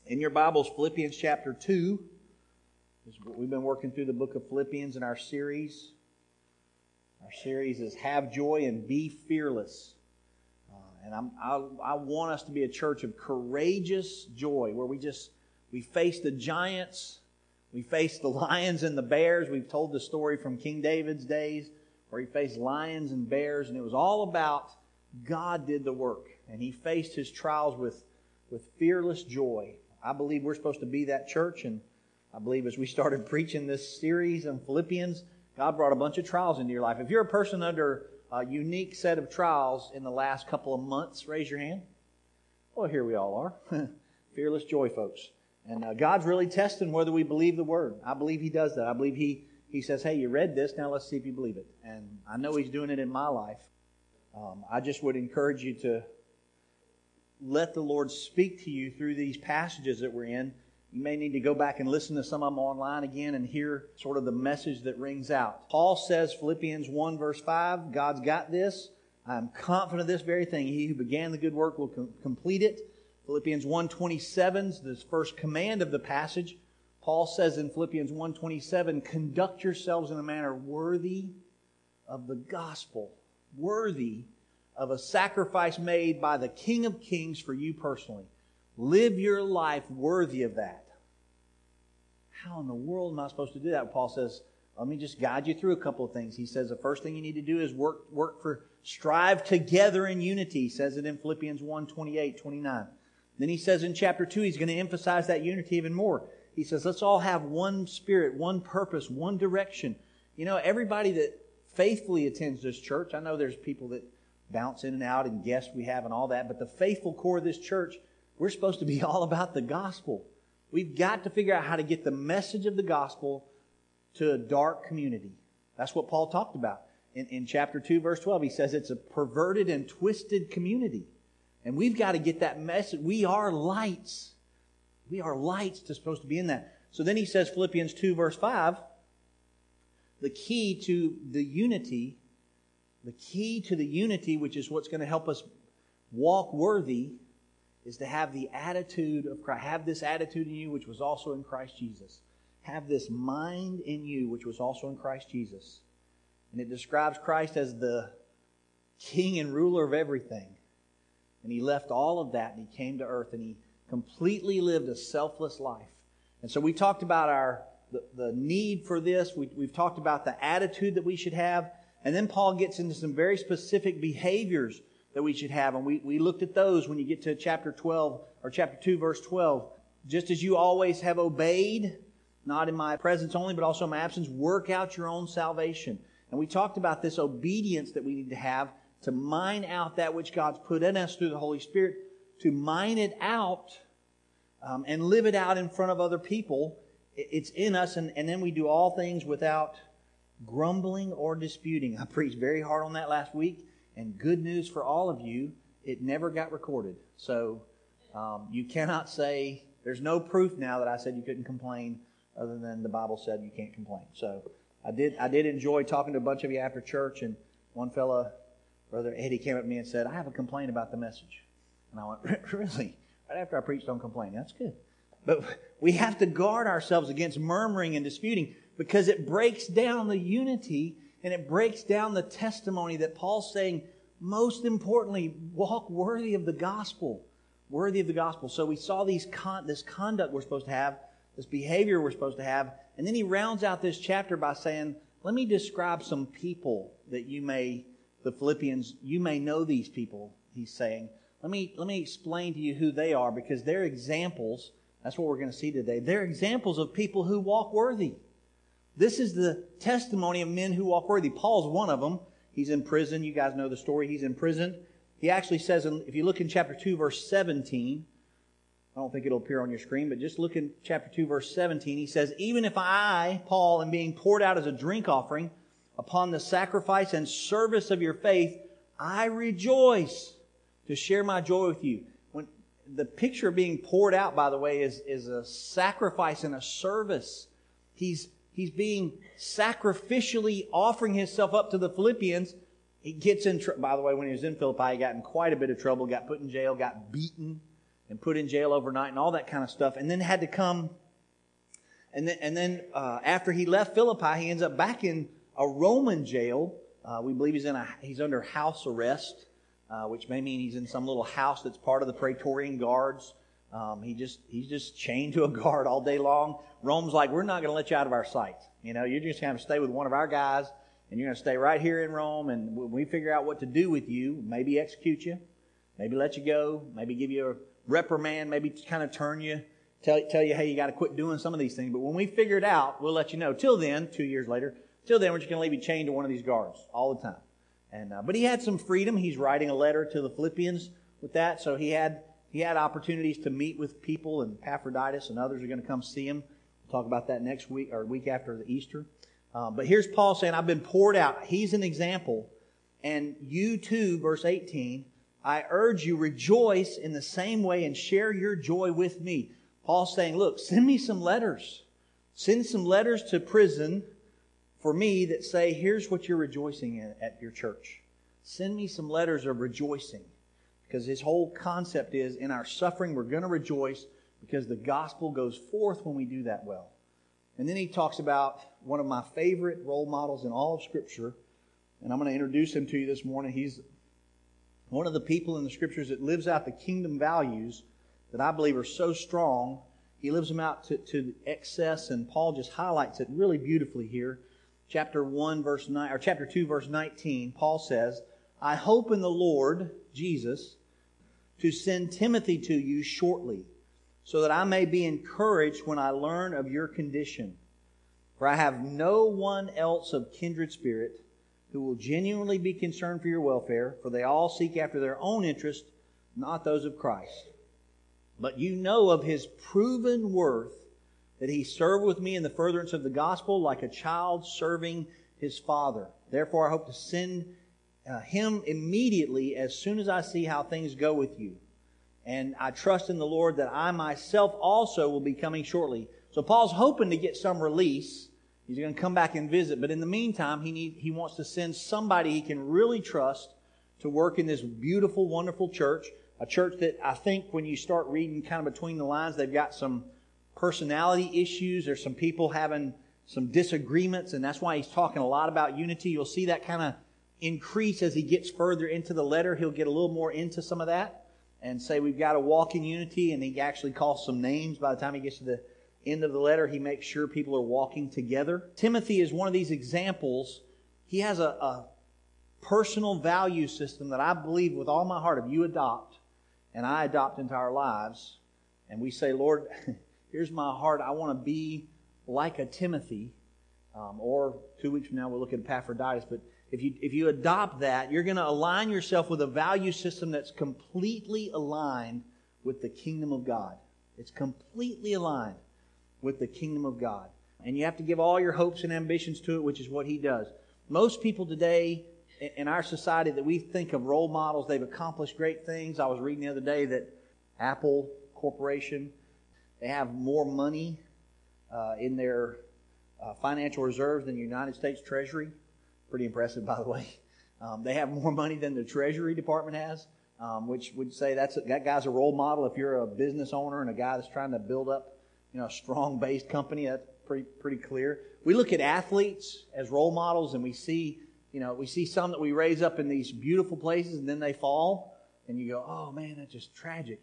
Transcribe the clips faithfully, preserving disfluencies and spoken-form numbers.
In your Bibles, Philippians chapter two. We've been working through the book of Philippians in our series. Our series is Have Joy and Be Fearless. Uh, and I'm, I, I want us to be a church of courageous joy, where we just, we face the giants, we face the lions and the bears. We've told the story from King David's days, where he faced lions and bears, and it was all about God did the work. And he faced his trials with, with fearless joy. I believe we're supposed to be that church, and I believe as we started preaching this series in Philippians, God brought a bunch of trials into your life. If you're a person under a unique set of trials in the last couple of months, raise your hand. Well, here we all are. Fearless joy, folks. And uh, God's really testing whether we believe the Word. I believe He does that. I believe He He says, hey, you read this, now let's see if you believe it. And I know He's doing it in my life. Um, I just would encourage you to let the Lord speak to you through these passages that we're in. You may need to go back and listen to some of them online again and hear sort of the message that rings out. Paul says, Philippians one verse five, God's got this. I am confident of this very thing. He who began the good work will com- complete it. Philippians one twenty-seven is the first command of the passage. Paul says in Philippians one twenty-seven, conduct yourselves in a manner worthy of the gospel. Worthy of a sacrifice made by the King of Kings for you personally. Live your life worthy of that. How in the world am I supposed to do that? Paul says, let me just guide you through a couple of things. He says the first thing you need to do is work work for, strive together in unity. He says it in Philippians one twenty-eight, twenty-nine. Then he says in chapter two, he's going to emphasize that unity even more. He says, let's all have one spirit, one purpose, one direction. You know, everybody that faithfully attends this church, I know there's people that bounce in and out and guests we have and all that, but the faithful core of this church, we're supposed to be all about the gospel. We've got to figure out how to get the message of the gospel to a dark community. That's what Paul talked about. In, in chapter two, verse twelve, he says it's a perverted and twisted community. And we've got to get that message. We are lights. We are lights to supposed to be in that. So then he says, Philippians two, verse five, the key to the unity, the key to the unity, which is what's going to help us walk worthy, is to have the attitude of Christ. Have this attitude in you, which was also in Christ Jesus. Have this mind in you, which was also in Christ Jesus. And it describes Christ as the King and ruler of everything. And He left all of that and He came to earth and He completely lived a selfless life. And so we talked about our the, the need for this. We, we've talked about the attitude that we should have. And then Paul gets into some very specific behaviors that we should have. And we, we looked at those when you get to chapter twelve, or chapter two, verse twelve. Just as you always have obeyed, not in my presence only, but also in my absence, work out your own salvation. And we talked about this obedience that we need to have to mine out that which God's put in us through the Holy Spirit, to mine it out um, and live it out in front of other people. It's in us, and, and then we do all things without grumbling or disputing. I preached very hard on that last week. And good news for all of you, it never got recorded. So um, you cannot say, there's no proof now that I said you couldn't complain, other than the Bible said you can't complain. So I did I did enjoy talking to a bunch of you after church, and one fella, Brother Eddie, came up to me and said, I have a complaint about the message. And I went, really? Right after I preached, don't complain. That's good. But we have to guard ourselves against murmuring and disputing, because it breaks down the unity. And it breaks down the testimony that Paul's saying, most importantly, walk worthy of the gospel. Worthy of the gospel. So we saw these con- this conduct we're supposed to have, this behavior we're supposed to have. And then he rounds out this chapter by saying, let me describe some people that you may, the Philippians, you may know these people, he's saying. Let me, let me explain to you who they are, because they're examples. That's what we're going to see today. They're examples of people who walk worthy. This is the testimony of men who walk worthy. Paul's one of them. He's in prison. You guys know the story. He's in prison. He actually says, if you look in chapter two, verse seventeen, I don't think it'll appear on your screen, but just look in chapter two, verse seventeen. He says, even if I, Paul, am being poured out as a drink offering upon the sacrifice and service of your faith, I rejoice to share my joy with you. When the picture of being poured out, by the way, is, is a sacrifice and a service. He's He's being sacrificially offering himself up to the Philippians. He gets in trouble. By the way, when he was in Philippi, he got in quite a bit of trouble, got put in jail, got beaten. and put in jail overnight and all that kind of stuff. And then had to come, and then, and then uh, after he left Philippi, he ends up back in a Roman jail. Uh, we believe he's in a he's under house arrest, uh, which may mean he's in some little house that's part of the Praetorian Guards. Um, he just he's just chained to a guard all day long. Rome's like, we're not going to let you out of our sight. You know, you're just going to stay with one of our guys, and you're going to stay right here in Rome. And when we figure out what to do with you, maybe execute you, maybe let you go, maybe give you a reprimand, maybe kind of turn you, tell tell you, hey, you got to quit doing some of these things. But when we figure it out, we'll let you know. Till then, two years later, till then, we're just going to leave you chained to one of these guards all the time. And uh, but he had some freedom. He's writing a letter to the Philippians with that, so he had. He had opportunities to meet with people, and Epaphroditus and others are going to come see him. We'll talk about that next week or week after the Easter. Uh, but here's Paul saying, I've been poured out. He's an example. And you too, verse eighteen, I urge you, rejoice in the same way and share your joy with me. Paul's saying, look, send me some letters. Send some letters to prison for me that say, here's what you're rejoicing in at your church. Send me some letters of rejoicing. Because his whole concept is, in our suffering, we're going to rejoice because the gospel goes forth when we do that well. And then he talks about one of my favorite role models in all of Scripture. And I'm going to introduce him to you this morning. He's one of the people in the Scriptures that lives out the kingdom values that I believe are so strong. He lives them out to, to excess, and Paul just highlights it really beautifully here. Chapter one, verse nine, or chapter two, verse nineteen, Paul says, I hope in the Lord Jesus to send Timothy to you shortly, so that I may be encouraged when I learn of your condition. For I have no one else of kindred spirit who will genuinely be concerned for your welfare, for they all seek after their own interest, not those of Christ. But you know of his proven worth, that he served with me in the furtherance of the gospel like a child serving his father. Therefore I hope to send Uh, him immediately as soon as I see how things go with you. And I trust in the Lord that I myself also will be coming shortly. So Paul's hoping to get some release. He's going to come back and visit. But in the meantime, he need, he wants to send somebody he can really trust to work in this beautiful, wonderful church. A church that I think when you start reading kind of between the lines, they've got some personality issues. There's some people having some disagreements. And that's why he's talking a lot about unity. You'll see that kind of increase as he gets further into the letter. He'll get a little more into some of that and say we've got to walk in unity, and he actually calls some names. By the time he gets to the end of the letter, he makes sure people are walking together. Timothy is one of these examples. He has a, a personal value system that I believe with all my heart if you adopt and I adopt into our lives, and we say, Lord, here's my heart. I want to be like a Timothy. Um, or two weeks from now we'll look at Epaphroditus, but If you if you adopt that, you're going to align yourself with a value system that's completely aligned with the kingdom of God. It's completely aligned with the kingdom of God. And you have to give all your hopes and ambitions to it, which is what he does. Most people today in our society that we think of role models, they've accomplished great things. I was reading the other day that Apple Corporation, they have more money uh, in their uh, financial reserves than the United States Treasury. Pretty impressive, by the way. Um, they have more money than the Treasury Department has, um, which would say that's a, that guy's a role model. If you're a business owner and a guy that's trying to build up, you know, a strong-based company, that's pretty pretty clear. We look at athletes as role models, and we see, you know, we see some that we raise up in these beautiful places, and then they fall, and you go, oh man, that's just tragic.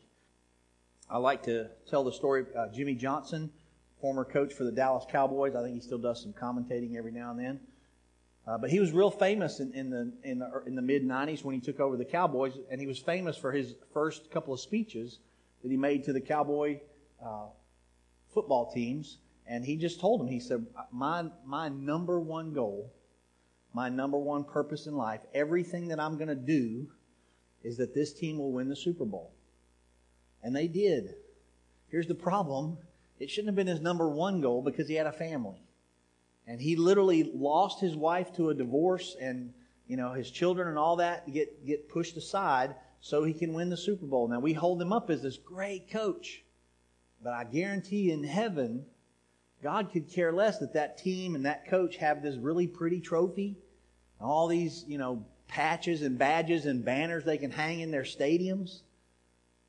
I like to tell the story of uh, Jimmy Johnson, former coach for the Dallas Cowboys. I think he still does some commentating every now and then. Uh, but he was real famous in, in the in the, in the mid nineties when he took over the Cowboys, and he was famous for his first couple of speeches that he made to the Cowboy uh, football teams. And he just told them, he said, my my number one goal, my number one purpose in life, everything that I'm going to do is that this team will win the Super Bowl. And they did. Here's the problem. It shouldn't have been his number one goal because he had a family. And he literally lost his wife to a divorce, and you know his children and all that get, get pushed aside so he can win the Super Bowl. Now we hold him up as this great coach, but I guarantee in heaven, God could care less that that team and that coach have this really pretty trophy, and all these you know patches and badges and banners they can hang in their stadiums.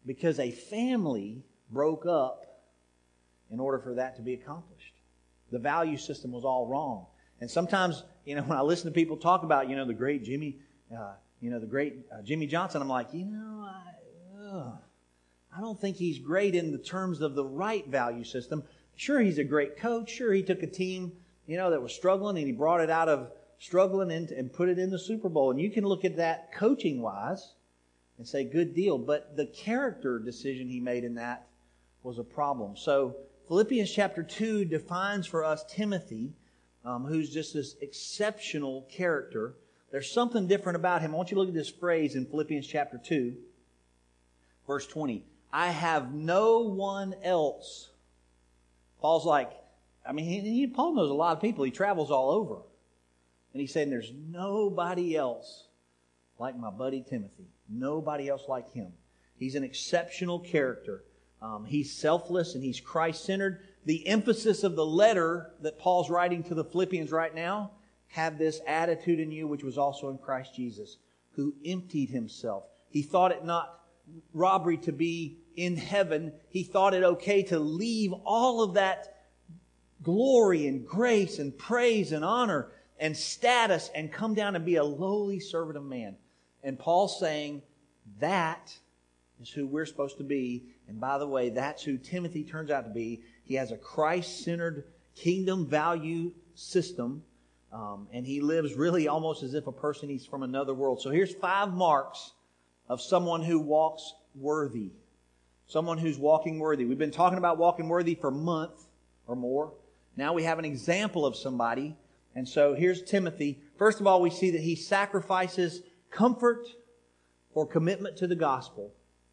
because a family broke up in order for that to be accomplished. The value system was all wrong. And sometimes, you know, when I listen to people talk about, you know, the great Jimmy, uh, you know, the great uh, Jimmy Johnson, I'm like, you know, I, ugh, I don't think he's great in the terms of the right value system. Sure, he's a great coach. Sure, he took a team, you know, that was struggling and he brought it out of struggling and, and put it in the Super Bowl. And you can look at that coaching-wise and say, good deal. But the character decision he made in that was a problem. So Philippians chapter two defines for us Timothy, um, who's just this exceptional character. There's something different about him. I want you to look at this phrase in Philippians chapter two, verse twenty. I have no one else. Paul's like, I mean, he, he, Paul knows a lot of people. He travels all over. And he's saying there's nobody else like my buddy Timothy. Nobody else like him. He's an exceptional character. Um, he's selfless and he's Christ-centered. The emphasis of the letter that Paul's writing to the Philippians right now, have this attitude in you which was also in Christ Jesus, who emptied himself. He thought it not robbery to be in heaven. He thought it okay to leave all of that glory and grace and praise and honor and status and come down and be a lowly servant of man. And Paul's saying that is who we're supposed to be. And by the way, that's who Timothy turns out to be. He has a Christ-centered kingdom value system. Um, and he lives really almost as if a person he's from another world. So here's five marks of someone who walks worthy. Someone who's walking worthy. We've been talking about walking worthy for a month or more. Now we have an example of somebody. And so here's Timothy. First of all, we see that he sacrifices comfort for commitment to the gospel.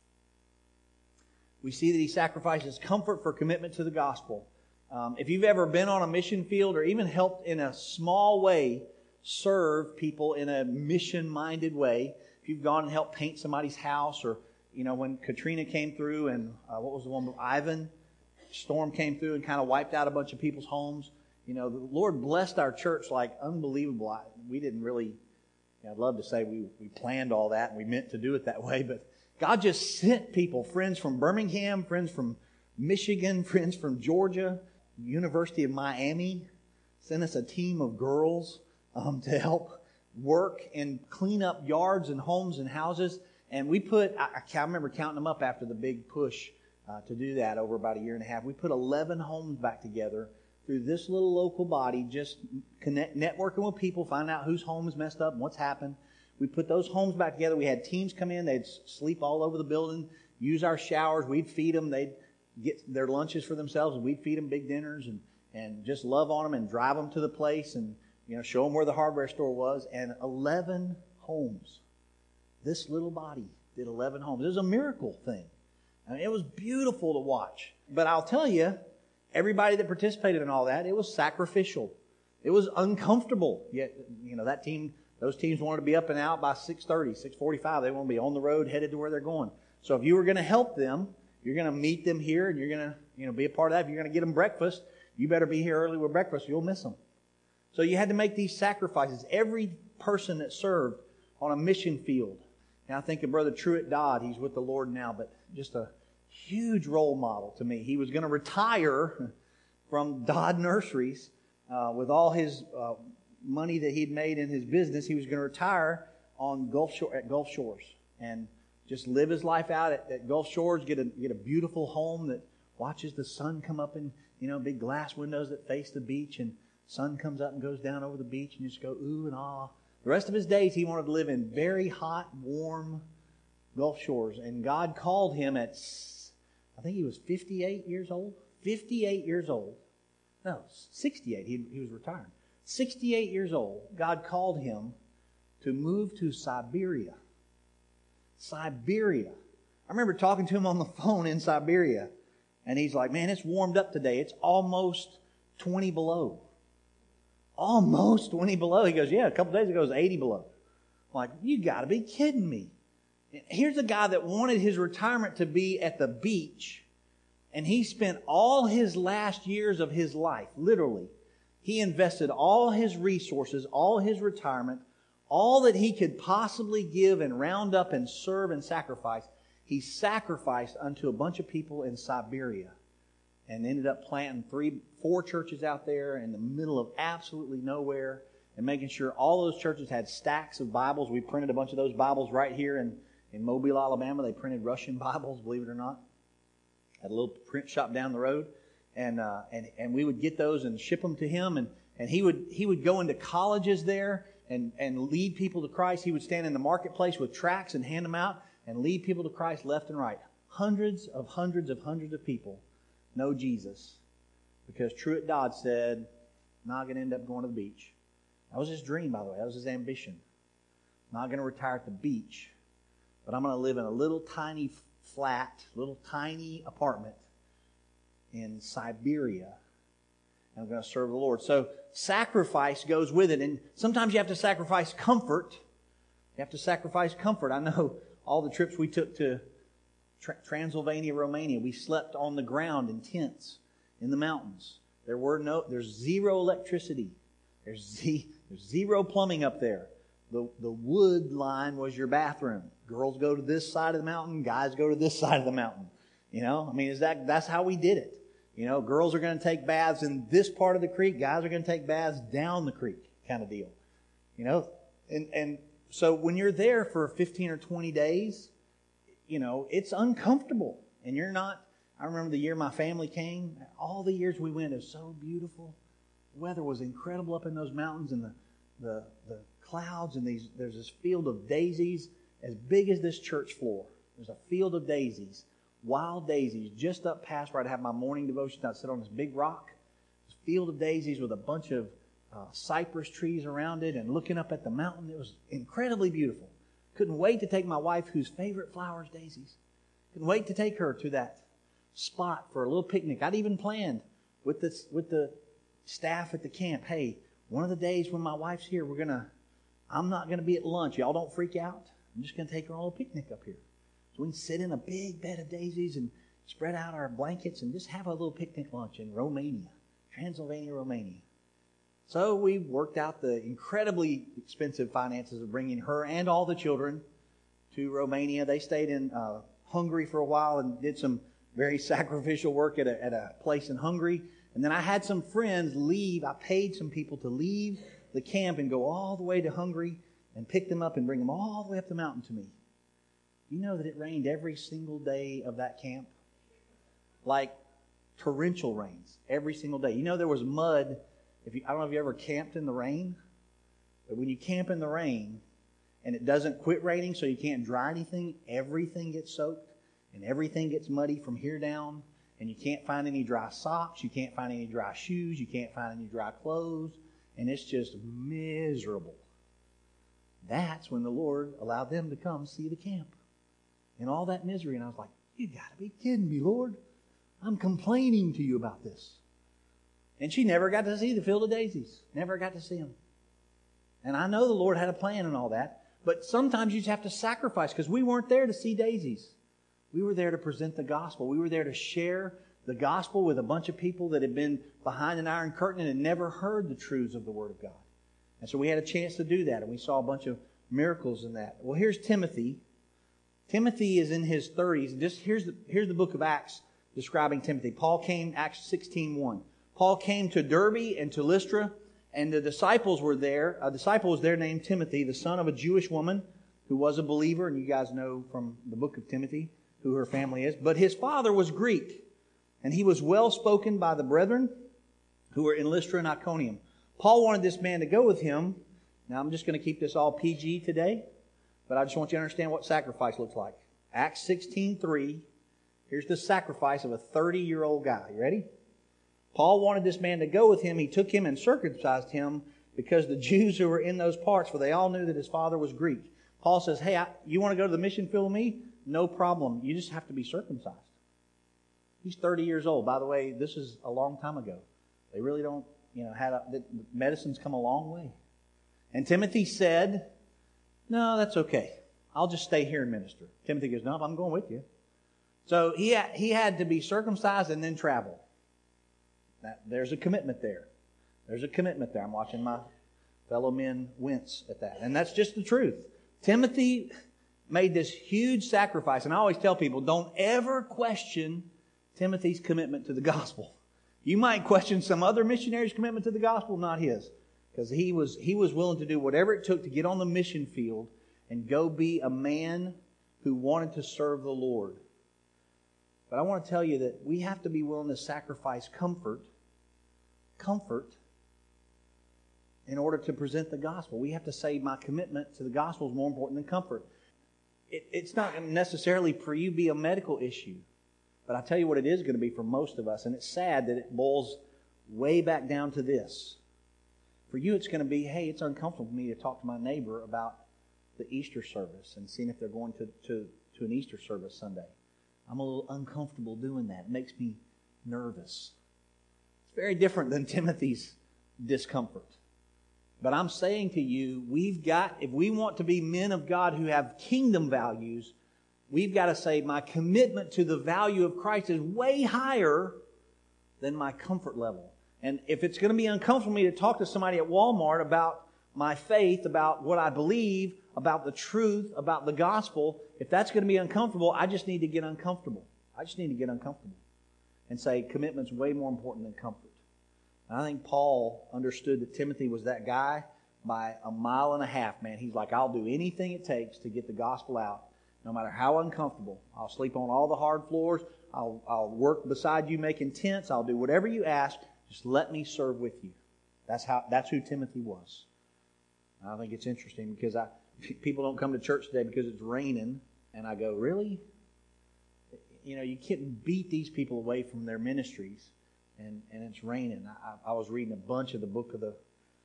We see that he sacrifices comfort for commitment to the gospel. Um, if you've ever been on a mission field or even helped in a small way serve people in a mission-minded way, if you've gone and helped paint somebody's house, or, you know, when Katrina came through and uh, what was the one, Ivan, storm came through and kind of wiped out a bunch of people's homes, you know, the Lord blessed our church like unbelievable. I, we didn't really, you know, I'd love to say we, we planned all that and we meant to do it that way, but God just sent people, friends from Birmingham, friends from Michigan, friends from Georgia, University of Miami, sent us a team of girls um, to help work and clean up yards and homes and houses. And we put, I, I remember counting them up after the big push uh, to do that over about a year and a half. We put eleven homes back together through this little local body, just connect, networking with people, find out whose home is messed up and what's happened. We put those homes back together. We had teams come in. They'd sleep all over the building, use our showers. We'd feed them. They'd get their lunches for themselves, and we'd feed them big dinners and, and just love on them and drive them to the place and, you know, show them where the hardware store was. And eleven homes. This little body did eleven homes. It was a miracle thing. I mean, it was beautiful to watch. But I'll tell you, everybody that participated in all that, it was sacrificial. It was uncomfortable. Yet, you know, that team, those teams wanted to be up and out by six thirty, six forty-five. They want to be on the road, headed to where they're going. So if you were going to help them, you're going to meet them here and you're going to, you know, be a part of that. If you're going to get them breakfast, you better be here early with breakfast. You'll miss them. So you had to make these sacrifices. Every person that served on a mission field. Now I think of Brother Truett Dodd. He's with the Lord now, but just a huge role model to me. He was going to retire from Dodd Nurseries uh, with all his uh, money that he'd made in his business. He was going to retire on Gulf Shore, at Gulf Shores and just live his life out at, at Gulf Shores. Get a get a beautiful home that watches the sun come up in, you know, big glass windows that face the beach, and sun comes up and goes down over the beach, and you just go ooh and ah. The rest of his days, he wanted to live in very hot, warm Gulf Shores, and God called him at, I think he was fifty-eight years old. fifty-eight years old. No, sixty-eight. He, he was retiring. sixty-eight years old. God called him to move to Siberia. Siberia. I remember talking to him on the phone in Siberia, and he's like, man, it's warmed up today. It's almost twenty below. Almost twenty below. He goes, yeah, a couple days ago it was eighty below. I'm like, you got to be kidding me. Here's a guy that wanted his retirement to be at the beach, and he spent all his last years of his life, literally, he invested all his resources, all his retirement, all that he could possibly give and round up and serve and sacrifice. he sacrificed unto a bunch of people in Siberia and ended up planting three, four churches out there in the middle of absolutely nowhere and making sure all those churches had stacks of Bibles. We printed a bunch of those Bibles right here in, in Mobile, Alabama. They printed Russian Bibles, believe it or not. Had a little print shop down the road. And uh, and and we would get those and ship them to him. And, and he would he would go into colleges there and, and lead people to Christ. He would stand in the marketplace with tracts and hand them out and lead people to Christ left and right. Hundreds of hundreds of hundreds of people know Jesus because Truett Dodd said, not going to end up going to the beach. That was his dream, by the way. That was his ambition. Not going to retire at the beach, but I'm going to live in a little tiny flat, little tiny apartment in Siberia. And I'm going to serve the Lord. So sacrifice goes with it. And sometimes you have to sacrifice comfort. You have to sacrifice comfort. I know all the trips we took to Transylvania, Romania, we slept on the ground in tents in the mountains. There were no, there's zero electricity. There's, z, there's zero plumbing up there. The, the wood line was your bathroom. Girls go to this side of the mountain. Guys go to this side of the mountain. You know, I mean, is that that's how we did it. You know, girls are going to take baths in this part of the creek. Guys are going to take baths down the creek, kind of deal. You know, and and so when you're there for fifteen or twenty days, you know, it's uncomfortable. And you're not, I remember the year my family came, all the years we went, it was so beautiful. The weather was incredible up in those mountains, and the, the, the clouds, and these, there's this field of daisies as big as this church floor. There's a field of daisies, wild daisies, just up past where I'd have my morning devotion. I'd sit on this big rock, this field of daisies with a bunch of uh, cypress trees around it, and looking up at the mountain. It was incredibly beautiful. Couldn't wait to take my wife, whose favorite flower is daisies. Couldn't wait to take her to that spot for a little picnic. I'd even planned with the, with the staff at the camp, hey, one of the days when my wife's here, we're going to, I'm not going to be at lunch. Y'all don't freak out. I'm just going to take her on a little picnic up here. So we can sit in a big bed of daisies and spread out our blankets and just have a little picnic lunch in Romania, Transylvania, Romania. So we worked out the incredibly expensive finances of bringing her and all the children to Romania. They stayed in uh, Hungary for a while and did some very sacrificial work at a, at a place in Hungary. And then I had some friends leave. I paid some people to leave the camp and go all the way to Hungary and pick them up and bring them all the way up the mountain to me. You know that it rained every single day of that camp? Like torrential rains every single day. You know there was mud. If you, I don't know if you ever camped in the rain, but when you camp in the rain and it doesn't quit raining so you can't dry anything, everything gets soaked and everything gets muddy from here down, and you can't find any dry socks, you can't find any dry shoes, you can't find any dry clothes, and it's just miserable. That's when the Lord allowed them to come see the camp in all that misery. And I was like, you got to be kidding me, Lord. I'm complaining to you about this. And she never got to see the field of daisies. Never got to see them. And I know the Lord had a plan and all that. But sometimes you just have to sacrifice, because we weren't there to see daisies. We were there to present the gospel. We were there to share the gospel with a bunch of people that had been behind an iron curtain and had never heard the truths of the Word of God. And so we had a chance to do that, and we saw a bunch of miracles in that. Well, here's Timothy. Timothy is in his thirties. Just here's the, here's the book of Acts describing Timothy. Paul came, Acts sixteen one. Paul came to Derbe and to Lystra, and the disciples were there. A disciple was there named Timothy, the son of a Jewish woman who was a believer, and you guys know from the book of Timothy who her family is. But his father was Greek, and he was well spoken by the brethren who were in Lystra and Iconium. Paul wanted this man to go with him. Now I'm just going to keep this all P G today, but I just want you to understand what sacrifice looks like. Acts sixteen three. Here's the sacrifice of a thirty-year-old guy. You ready? Paul wanted this man to go with him. He took him and circumcised him because the Jews who were in those parts, for they all knew that his father was Greek. Paul says, hey, I, you want to go to the mission field with me? No problem. You just have to be circumcised. He's thirty years old. By the way, this is a long time ago. They really don't, you know, had a, the, medicine's come a long way. And Timothy said, no, that's okay. I'll just stay here and minister. Timothy goes, no, I'm going with you. So he had, he had to be circumcised and then travel. That, there's a commitment there. There's a commitment there. I'm watching my fellow men wince at that. And that's just the truth. Timothy made this huge sacrifice. And I always tell people, don't ever question Timothy's commitment to the gospel. You might question some other missionary's commitment to the gospel, not his. Because he was, he was willing to do whatever it took to get on the mission field and go be a man who wanted to serve the Lord. But I want to tell you that we have to be willing to sacrifice comfort, comfort, in order to present the gospel. We have to say my commitment to the gospel is more important than comfort. It, it's not necessarily for you to be a medical issue. But I tell you what it is going to be for most of us. And it's sad that it boils way back down to this. For you it's going to be, hey, it's uncomfortable for me to talk to my neighbor about the Easter service and seeing if they're going to, to, to an Easter service Sunday. I'm a little uncomfortable doing that. It makes me nervous. It's very different than Timothy's discomfort. But I'm saying to you, we've got, if we want to be men of God who have kingdom values, we've got to say my commitment to the value of Christ is way higher than my comfort level. And if it's going to be uncomfortable for me to talk to somebody at Walmart about my faith, about what I believe, about the truth, about the gospel, if that's going to be uncomfortable, I just need to get uncomfortable. I just need to get uncomfortable and say commitment's way more important than comfort. And I think Paul understood that Timothy was that guy by a mile and a half, man. He's like, I'll do anything it takes to get the gospel out, no matter how uncomfortable. I'll sleep on all the hard floors. I'll, I'll work beside you making tents. I'll do whatever you ask. Just let me serve with you. That's how. That's who Timothy was. And I think it's interesting because I, people don't come to church today because it's raining. And I go, really? You know, you can't beat these people away from their ministries. And, and it's raining. I, I was reading a bunch of the book of the,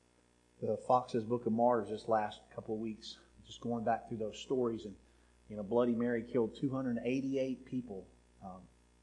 the Fox's Book of Martyrs this last couple of weeks. Just going back through those stories. And, you know, Bloody Mary killed two hundred eighty-eight people um,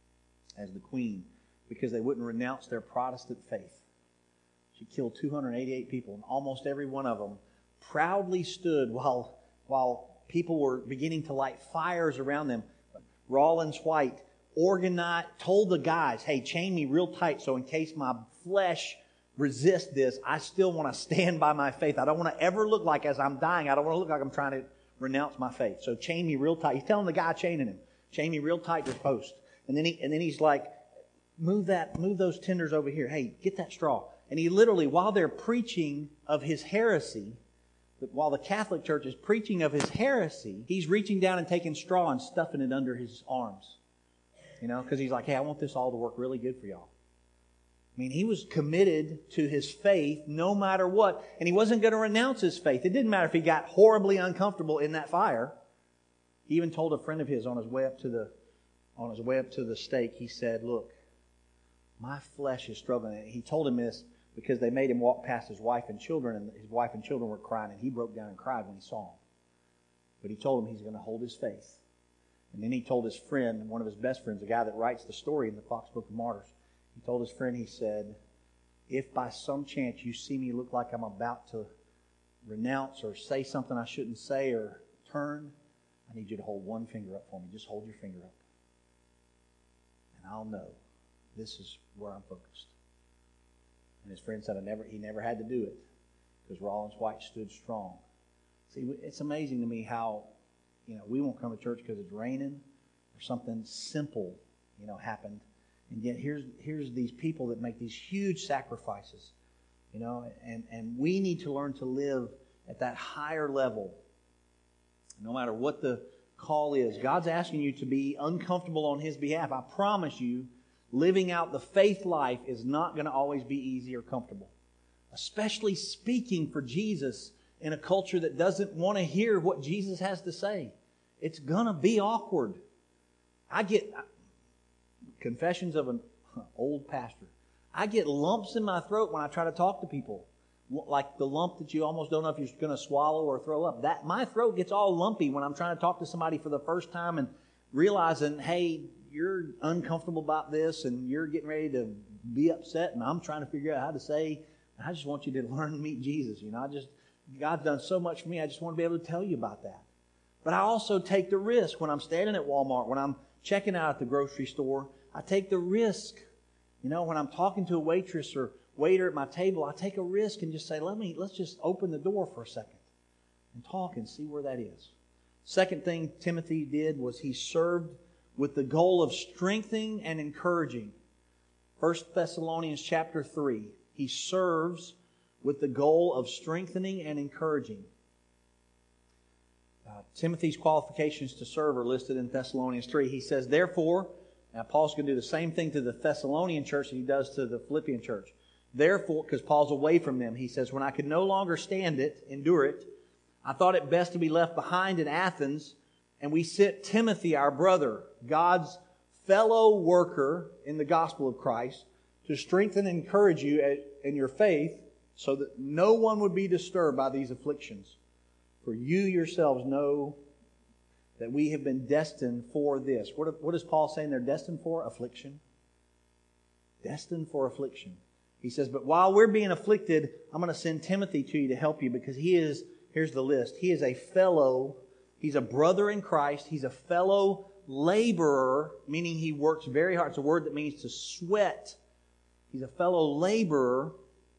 as the queen because they wouldn't renounce their Protestant faith. She killed two hundred eighty-eight people, and almost every one of them proudly stood while, while people were beginning to light fires around them. Rawlins White organized, told the guys, hey, chain me real tight so in case my flesh resists this, I still want to stand by my faith. I don't want to ever look like as I'm dying, I don't want to look like I'm trying to renounce my faith. So chain me real tight. He's telling the guy chaining him, chain me real tight to the post. And then he and then he's like, move that, move those tenders over here. Hey, get that straw. And he literally, while they're preaching of his heresy, while the Catholic Church is preaching of his heresy, he's reaching down and taking straw and stuffing it under his arms. You know, because he's like, hey, I want this all to work really good for y'all. I mean, he was committed to his faith no matter what. And he wasn't going to renounce his faith. It didn't matter if he got horribly uncomfortable in that fire. He even told a friend of his on his way up to the on his way up to the stake, he said, look, my flesh is struggling. He told him this because they made him walk past his wife and children, and his wife and children were crying, and he broke down and cried when he saw them. But he told him he's going to hold his faith. And then he told his friend, one of his best friends, the guy that writes the story in the Fox Book of Martyrs, he told his friend, he said, if by some chance you see me look like I'm about to renounce or say something I shouldn't say or turn, I need you to hold one finger up for me. Just hold your finger up. And I'll know this is where I'm focused. And his friend said I never, he never had to do it because Rawlins White stood strong. See, it's amazing to me how, you know, we won't come to church because it's raining or something simple, you know, happened. And yet here's here's these people that make these huge sacrifices, you know, and, and we need to learn to live at that higher level. No matter what the call is, God's asking you to be uncomfortable on His behalf. I promise you, living out the faith life is not going to always be easy or comfortable. Especially speaking for Jesus in a culture that doesn't want to hear what Jesus has to say. It's going to be awkward. I get confessions of an old pastor. I get lumps in my throat when I try to talk to people. Like the lump that you almost don't know if you're going to swallow or throw up. That my throat gets all lumpy when I'm trying to talk to somebody for the first time and realizing, hey, you're uncomfortable about this and you're getting ready to be upset and I'm trying to figure out how to say, I just want you to learn to meet Jesus. You know, I just, God's done so much for me. I just want to be able to tell you about that. But I also take the risk when I'm standing at Walmart, when I'm checking out at the grocery store. I take the risk. You know, when I'm talking to a waitress or waiter at my table, I take a risk and just say, let me, let's just open the door for a second and talk and see where that is. Second thing Timothy did was he served with the goal of strengthening and encouraging. First Thessalonians chapter three. He serves with the goal of strengthening and encouraging. Uh, Timothy's qualifications to serve are listed in Thessalonians three. He says, therefore, now Paul's going to do the same thing to the Thessalonian church that he does to the Philippian church. Therefore, because Paul's away from them, he says, when I could no longer stand it, endure it, I thought it best to be left behind in Athens, and we sent Timothy, our brother, God's fellow worker in the gospel of Christ, to strengthen and encourage you in your faith, so that no one would be disturbed by these afflictions. For you yourselves know that we have been destined for this. What, what is Paul saying they're destined for? Affliction. Destined for affliction. He says, but while we're being afflicted, I'm going to send Timothy to you to help you, because he is, here's the list, he is a fellow, he's a brother in Christ, he's a fellow laborer, meaning he works very hard. It's a word that means to sweat. He's a fellow laborer.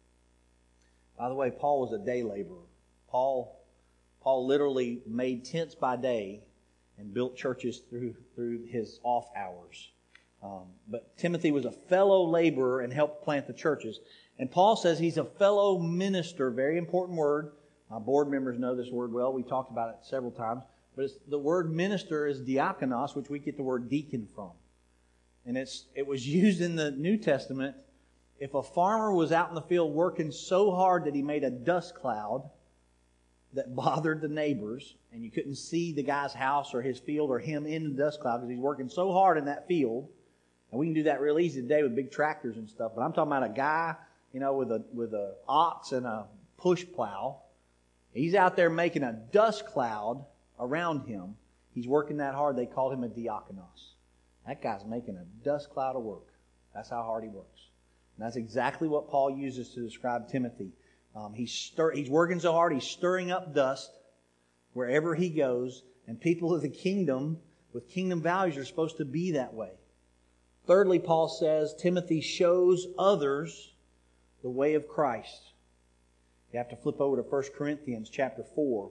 By the way, Paul was a day laborer. Paul, Paul literally made tents by day and built churches through, through his off hours. Um, but Timothy was a fellow laborer and helped plant the churches. And Paul says he's a fellow minister, very important word. My board members know this word well. We talked about it several times. But it's, the word minister is diakonos, which we get the word deacon from. And it's it was used in the New Testament. If a farmer was out in the field working so hard that he made a dust cloud that bothered the neighbors, and you couldn't see the guy's house or his field or him in the dust cloud because he's working so hard in that field. And we can do that real easy today with big tractors and stuff. But I'm talking about a guy, you know, with a with a ox and a push plow. He's out there making a dust cloud around him. He's working that hard. They called him a diakonos. That guy's making a dust cloud of work. That's how hard he works. And that's exactly what Paul uses to describe Timothy. Um, he's stir, he's working so hard, he's stirring up dust wherever he goes. And people of the kingdom with kingdom values are supposed to be that way. Thirdly, Paul says Timothy shows others the way of Christ. You have to flip over to First Corinthians chapter four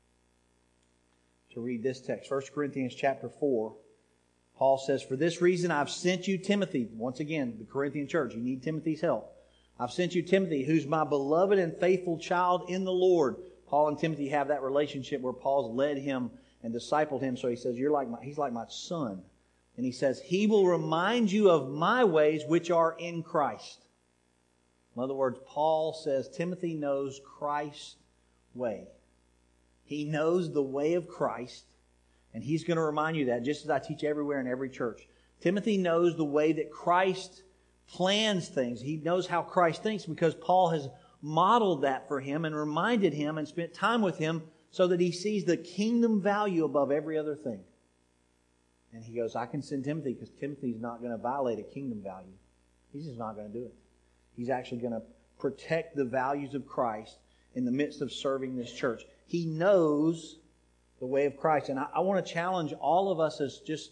to read this text. First Corinthians chapter four. Paul says, for this reason I've sent you Timothy. Once again, the Corinthian church, you need Timothy's help. I've sent you Timothy, who's my beloved and faithful child in the Lord. Paul and Timothy have that relationship where Paul's led him and discipled him. So he says, You're like my, he's like my son. And he says, he will remind you of my ways which are in Christ. In other words, Paul says Timothy knows Christ's way. He knows the way of Christ. And he's going to remind you that, just as I teach everywhere in every church. Timothy knows the way that Christ plans things. He knows how Christ thinks because Paul has modeled that for him and reminded him and spent time with him so that he sees the kingdom value above every other thing. And he goes, I can send Timothy because Timothy's not going to violate a kingdom value. He's just not going to do it. He's actually going to protect the values of Christ in the midst of serving this church. He knows the way of Christ. And I, I want to challenge all of us as just,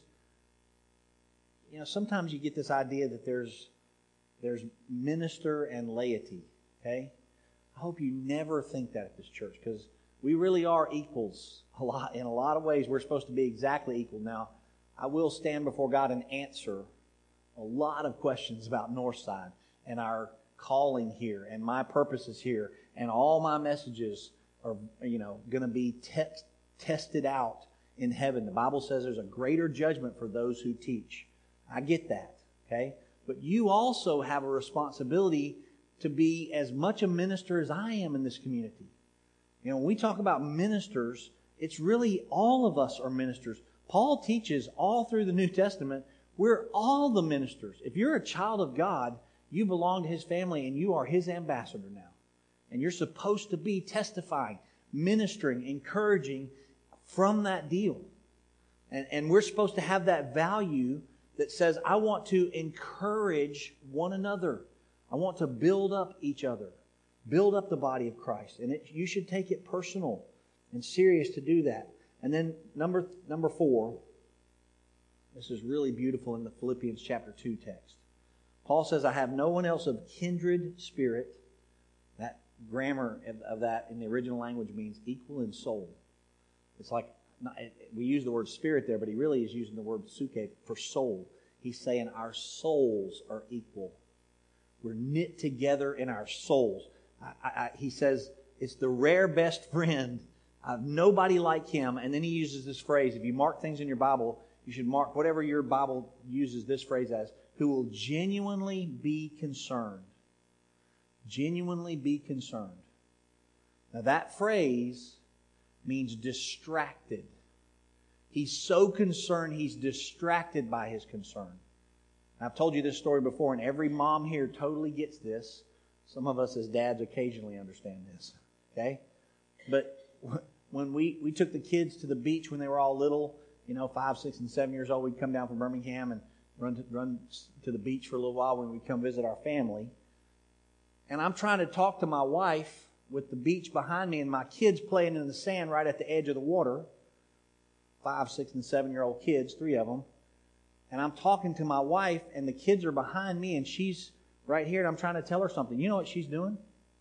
you know, sometimes you get this idea that there's there's minister and laity, okay? I hope you never think that at this church because we really are equals a lot. In a lot of ways, we're supposed to be exactly equal. Now, I will stand before God and answer a lot of questions about Northside and our calling here and my purposes here. And all my messages are, you know, going to be te- tested out in heaven. The Bible says there's a greater judgment for those who teach. I get that, okay? But you also have a responsibility to be as much a minister as I am in this community. You know, when we talk about ministers, it's really all of us are ministers. Paul teaches all through the New Testament, we're all the ministers. If you're a child of God, you belong to His family and you are His ambassador now. And you're supposed to be testifying, ministering, encouraging from that deal. And, and we're supposed to have that value that says, I want to encourage one another. I want to build up each other. Build up the body of Christ. And it, you should take it personal and serious to do that. And then number number four, this is really beautiful in the Philippians chapter two text. Paul says, I have no one else of kindred spirit. That grammar of that in the original language means equal in soul. It's like not, we use the word spirit there, but he really is using the word psuche for soul. He's saying our souls are equal. We're knit together in our souls. I, I, he says it's the rare best friend. Uh, nobody like him. And then he uses this phrase. If you mark things in your Bible, you should mark whatever your Bible uses this phrase as, who will genuinely be concerned. Genuinely be concerned. Now that phrase means distracted. He's so concerned, he's distracted by his concern. I've told you this story before, and every mom here totally gets this. Some of us as dads occasionally understand this. Okay? But when we, we took the kids to the beach when they were all little, you know, five, six, and seven years old, we'd come down from Birmingham and run to, run to the beach for a little while when we'd come visit our family. And I'm trying to talk to my wife with the beach behind me and my kids playing in the sand right at the edge of the water. Five, six, and seven-year-old kids, three of them. And I'm talking to my wife, and the kids are behind me, and she's right here, and I'm trying to tell her something. You know what she's doing?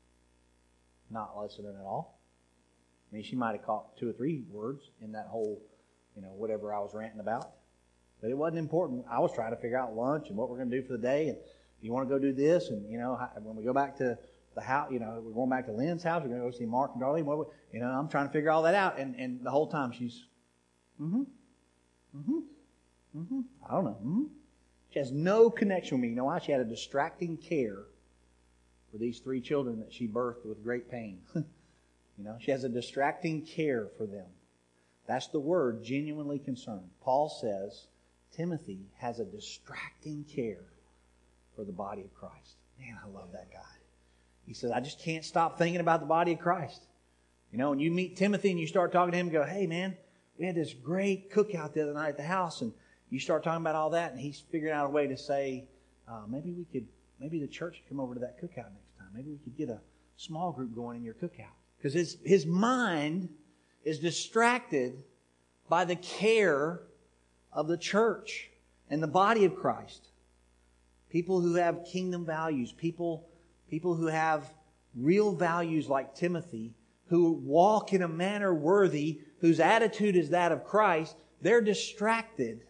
Not listening at all. I mean, she might have caught two or three words in that whole, you know, whatever I was ranting about. But it wasn't important. I was trying to figure out lunch and what we're going to do for the day, and you want to go do this, and, you know, when we go back to the house, you know, we're going back to Lynn's house, we're going to go see Mark and Darlene. What, you know, I'm trying to figure all that out, and, and the whole time she's, mm-hmm, mm-hmm. Mm-hmm. I don't know. Mm-hmm. She has no connection with me. You know why? She had a distracting care for these three children that she birthed with great pain. You know, she has a distracting care for them. That's the word, genuinely concerned. Paul says Timothy has a distracting care for the body of Christ. Man, I love that guy. He says, I just can't stop thinking about the body of Christ. You know, when you meet Timothy and you start talking to him and go, hey, man, we had this great cookout the other night at the house, and you start talking about all that, and he's figuring out a way to say, uh, maybe we could, maybe the church could come over to that cookout next time. Maybe we could get a small group going in your cookout. Because his, his mind is distracted by the care of the church and the body of Christ. People who have kingdom values, people, people who have real values like Timothy, who walk in a manner worthy, whose attitude is that of Christ, they're distracted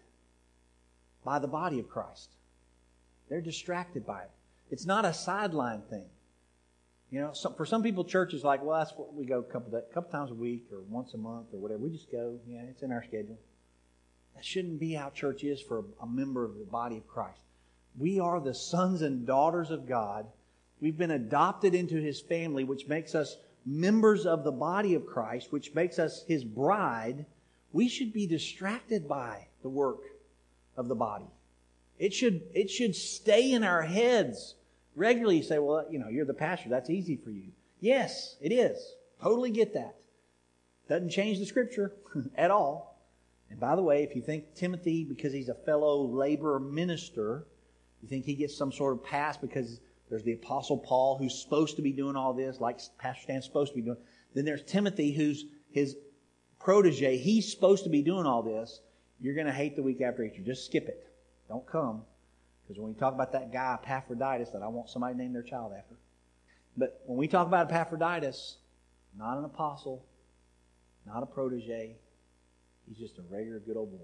by the body of Christ. They're distracted by it. It's not a sideline thing. You know, some, for some people, church is like, well, that's what we go a couple, a couple times a week or once a month or whatever. We just go. Yeah, it's in our schedule. That shouldn't be how church is for a, a member of the body of Christ. We are the sons and daughters of God. We've been adopted into His family, which makes us members of the body of Christ, which makes us His bride. We should be distracted by the work of the body. It should, it should stay in our heads regularly. You say, well, you know, you're the pastor. That's easy for you. Yes, it is. Totally get that. Doesn't change the Scripture at all. And by the way, if you think Timothy, because he's a fellow laborer minister, you think he gets some sort of pass because there's the Apostle Paul who's supposed to be doing all this, like Pastor Stan's supposed to be doing. Then there's Timothy who's his protege. He's supposed to be doing all this. You're going to hate the week after Easter. Just skip it. Don't come. Because when we talk about that guy, Epaphroditus, that I want somebody to name their child after. But when we talk about Epaphroditus, not an apostle, not a protege. He's just a regular good old boy.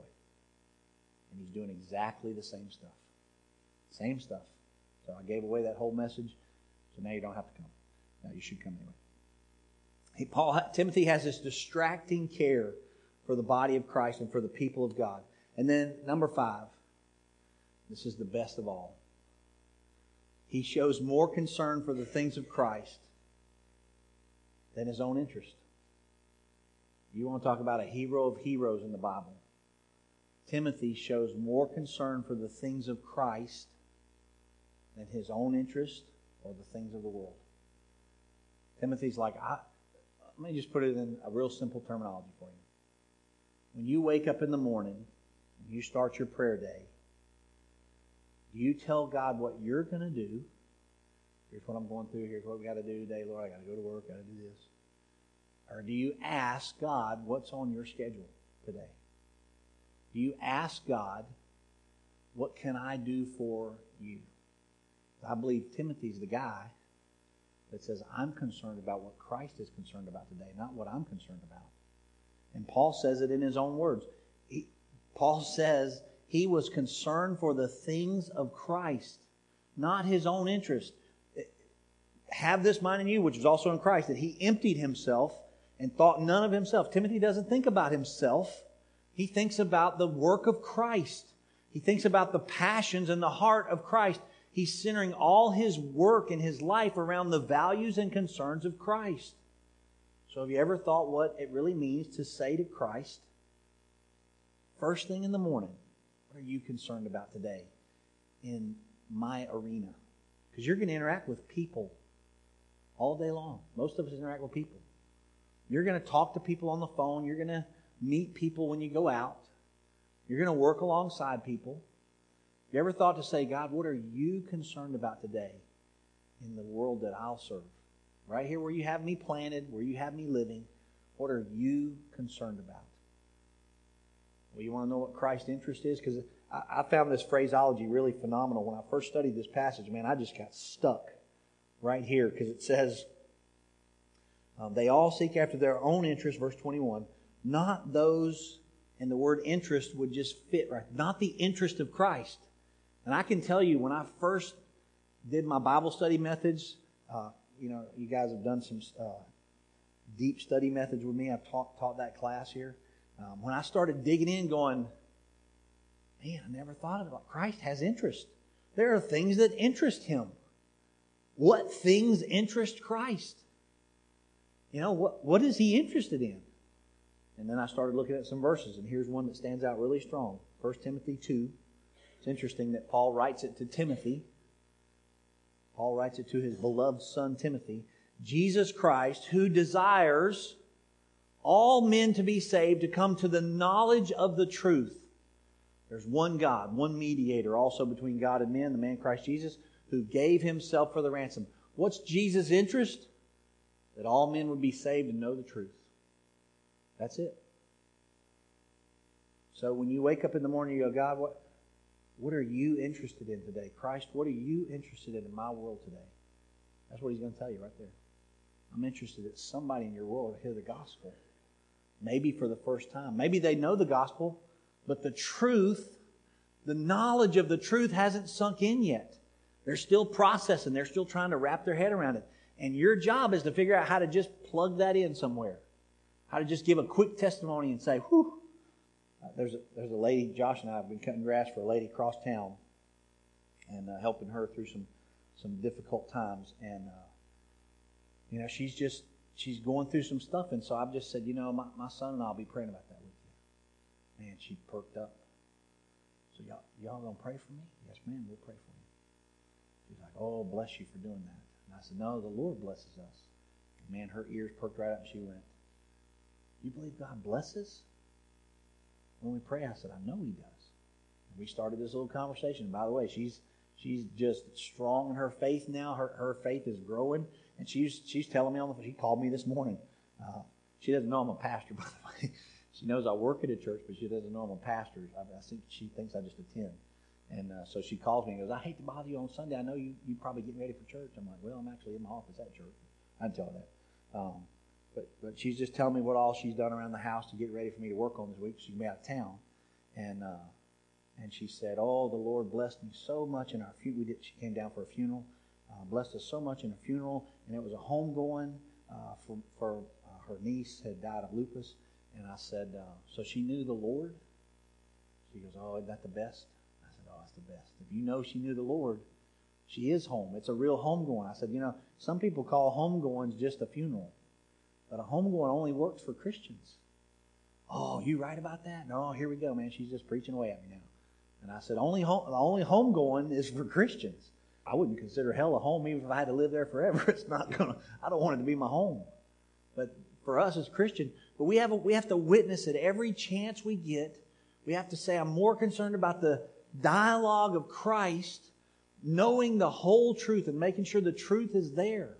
And he's doing exactly the same stuff. Same stuff. So I gave away that whole message. So now you don't have to come. Now you should come anyway. Hey, Paul, Timothy has this distracting care for the body of Christ and for the people of God. And then number five, this is the best of all. He shows more concern for the things of Christ than his own interest. You want to talk about a hero of heroes in the Bible. Timothy shows more concern for the things of Christ than his own interest or the things of the world. Timothy's like, I, let me just put it in a real simple terminology for you. When you wake up in the morning and you start your prayer day, do you tell God what you're going to do? Here's what I'm going through. Here's what we got to do today. Lord, I got to go to work. Got to do this. Or do you ask God what's on your schedule today? Do you ask God, what can I do for you? I believe Timothy's the guy that says, I'm concerned about what Christ is concerned about today, not what I'm concerned about. And Paul says it in his own words. He, Paul says he was concerned for the things of Christ, not his own interest. Have this mind in you, which was also in Christ, that he emptied himself and thought none of himself. Timothy doesn't think about himself. He thinks about the work of Christ. He thinks about the passions and the heart of Christ. He's centering all his work and his life around the values and concerns of Christ. So have you ever thought what it really means to say to Christ, first thing in the morning, what are you concerned about today in my arena? Because you're going to interact with people all day long. Most of us interact with people. You're going to talk to people on the phone. You're going to meet people when you go out. You're going to work alongside people. You ever thought to say, God, what are you concerned about today in the world that I'll serve? Right here where you have me planted, where you have me living, what are you concerned about? Well, you want to know what Christ's interest is? Because I, I found this phraseology really phenomenal. When I first studied this passage, man, I just got stuck right here because it says, um, they all seek after their own interest, verse twenty-one, not those, and the word interest would just fit right, not the interest of Christ. And I can tell you, when I first did my Bible study methods, uh, you know, you guys have done some uh, deep study methods with me. I've taught, taught that class here. Um, when I started digging in, going, man, I never thought of it. Christ has interest. There are things that interest Him. What things interest Christ? You know, what, what is He interested in? And then I started looking at some verses, and here's one that stands out really strong. First Timothy two. It's interesting that Paul writes it to Timothy. Paul writes it to his beloved son Timothy. Jesus Christ, who desires all men to be saved, to come to the knowledge of the truth. There's one God, one mediator also between God and men, the man Christ Jesus, who gave Himself for the ransom. What's Jesus' interest? That all men would be saved and know the truth. That's it. So when you wake up in the morning, you go, God, what, what are you interested in today? Christ, what are you interested in in my world today? That's what He's going to tell you right there. I'm interested that somebody in your world will hear the gospel. Maybe for the first time. Maybe they know the gospel, but the truth, the knowledge of the truth hasn't sunk in yet. They're still processing. They're still trying to wrap their head around it. And your job is to figure out how to just plug that in somewhere. How to just give a quick testimony and say, whew. Uh, there's, a, there's a lady, Josh and I have been cutting grass for a lady across town and uh, helping her through some, some difficult times. And, uh, you know, she's just, she's going through some stuff. And so I've just said, you know, my, my son and I will be praying about that with you. Man, she perked up. So y'all, y'all going to pray for me? Yes, ma'am, we'll pray for you. She's like, oh, bless you for doing that. And I said, no, the Lord blesses us. And man, her ears perked right up and she went, you believe God blesses? When we pray, I said, I know He does. And we started this little conversation. By the way, she's she's just strong in her faith now. Her her faith is growing. And she's she's telling me on the phone. She called me this morning. Uh, she doesn't know I'm a pastor, by the way. She knows I work at a church, but she doesn't know I'm a pastor. I, I think she thinks I just attend. And uh, so she calls me and goes, I hate to bother you on Sunday. I know you you probably getting ready for church. I'm like, well, I'm actually in my office at church. I tell her that. Um, But, but she's just telling me what all she's done around the house to get ready for me to work on this week. She's going to be out of town. And uh, and she said, oh, the Lord blessed me so much in our funeral. We did, she came down for a funeral. Uh, blessed us so much in a funeral. And it was a homegoing uh, for, for uh, her niece had died of lupus. And I said, uh, so she knew the Lord? She goes, oh, isn't that the best? I said, oh, that's the best. If you know she knew the Lord, she is home. It's a real homegoing. I said, you know, some people call homegoings just a funeral. But a homegoing only works for Christians. Oh, you right about that? No, here we go, man. She's just preaching away at me now. And I said, only home, only homegoing is for Christians. I wouldn't consider hell a home even if I had to live there forever. It's not gonna. I don't want it to be my home. But for us as Christians, but we have a, we have to witness it every chance we get. We have to say, I'm more concerned about the dialogue of Christ, knowing the whole truth and making sure the truth is there.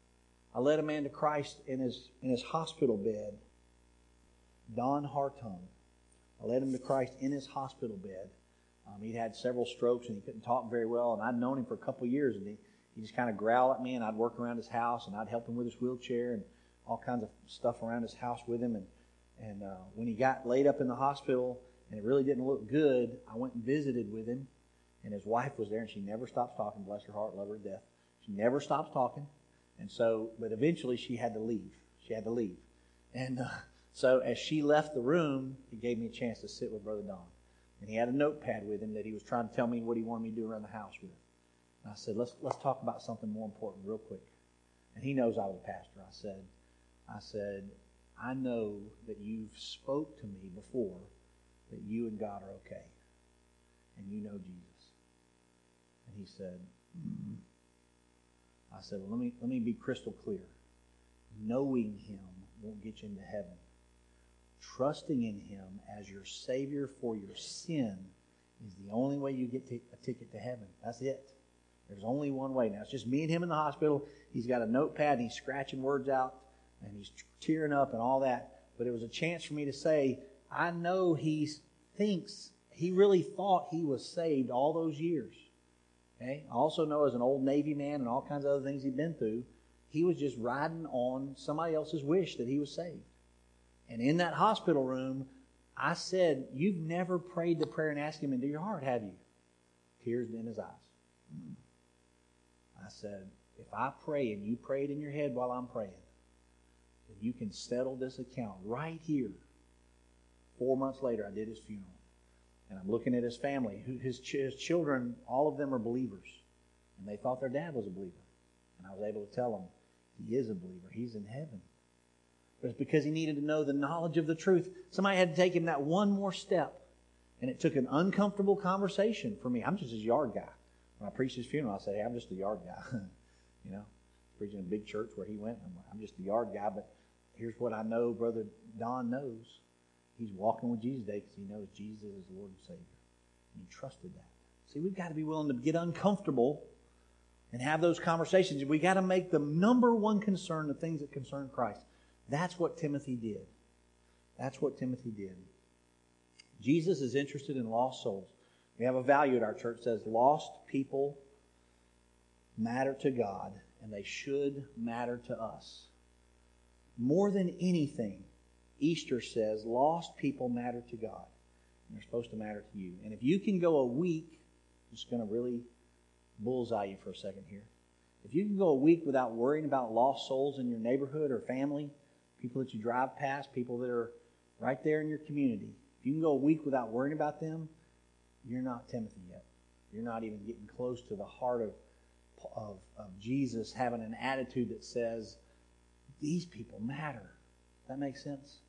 I led a man to Christ in his in his hospital bed, Don Hartung. I led him to Christ in his hospital bed. Um, he'd had several strokes and he couldn't talk very well. And I'd known him for a couple of years. And he, he just kind of growled at me, and I'd work around his house and I'd help him with his wheelchair and all kinds of stuff around his house with him. And And uh, when he got laid up in the hospital and it really didn't look good, I went and visited with him. And his wife was there, and she never stops talking. Bless her heart, love her to death. She never stops talking. And so, but eventually she had to leave. She had to leave. And uh, so as she left the room, he gave me a chance to sit with Brother Don. And he had a notepad with him that he was trying to tell me what he wanted me to do around the house with. And I said, let's let's talk about something more important real quick. And he knows I was a pastor. I said, I said, I know that you've spoke to me before that you and God are okay. And you know Jesus. And he said, mm-hmm. I said, well, let me let me be crystal clear. Knowing Him won't get you into heaven. Trusting in Him as your Savior for your sin is the only way you get t- a ticket to heaven. That's it. There's only one way. Now, it's just me and him in the hospital. He's got a notepad, and he's scratching words out, and he's tearing up and all that. But it was a chance for me to say, I know he thinks, he really thought he was saved all those years. Okay? I also know as an old Navy man and all kinds of other things he'd been through, he was just riding on somebody else's wish that he was saved. And in that hospital room, I said, you've never prayed the prayer and asked Him into your heart, have you? Tears in his eyes. I said, if I pray and you pray it in your head while I'm praying, then you can settle this account right here. Four months later, I did his funeral. And I'm looking at his family. His, ch- his children, all of them are believers. And they thought their dad was a believer. And I was able to tell them, he is a believer. He's in heaven. But it's because he needed to know the knowledge of the truth. Somebody had to take him that one more step. And it took an uncomfortable conversation for me. I'm just his yard guy. When I preached his funeral, I said, hey, I'm just the yard guy. You know, preaching in a big church where he went. I'm, I'm just the yard guy. But here's what I know Brother Don knows. He's walking with Jesus today because he knows Jesus is Lord and Savior. And he trusted that. See, we've got to be willing to get uncomfortable and have those conversations. We've got to make the number one concern the things that concern Christ. That's what Timothy did. That's what Timothy did. Jesus is interested in lost souls. We have a value at our church that says lost people matter to God, and they should matter to us. More than anything, Easter says lost people matter to God, and they're supposed to matter to you. And if you can go a week, I'm just going to really bullseye you for a second here. If you can go a week without worrying about lost souls in your neighborhood or family, people that you drive past, people that are right there in your community, if you can go a week without worrying about them, you're not Timothy yet. You're not even getting close to the heart of, of, of Jesus having an attitude that says, these people matter. Does that make sense?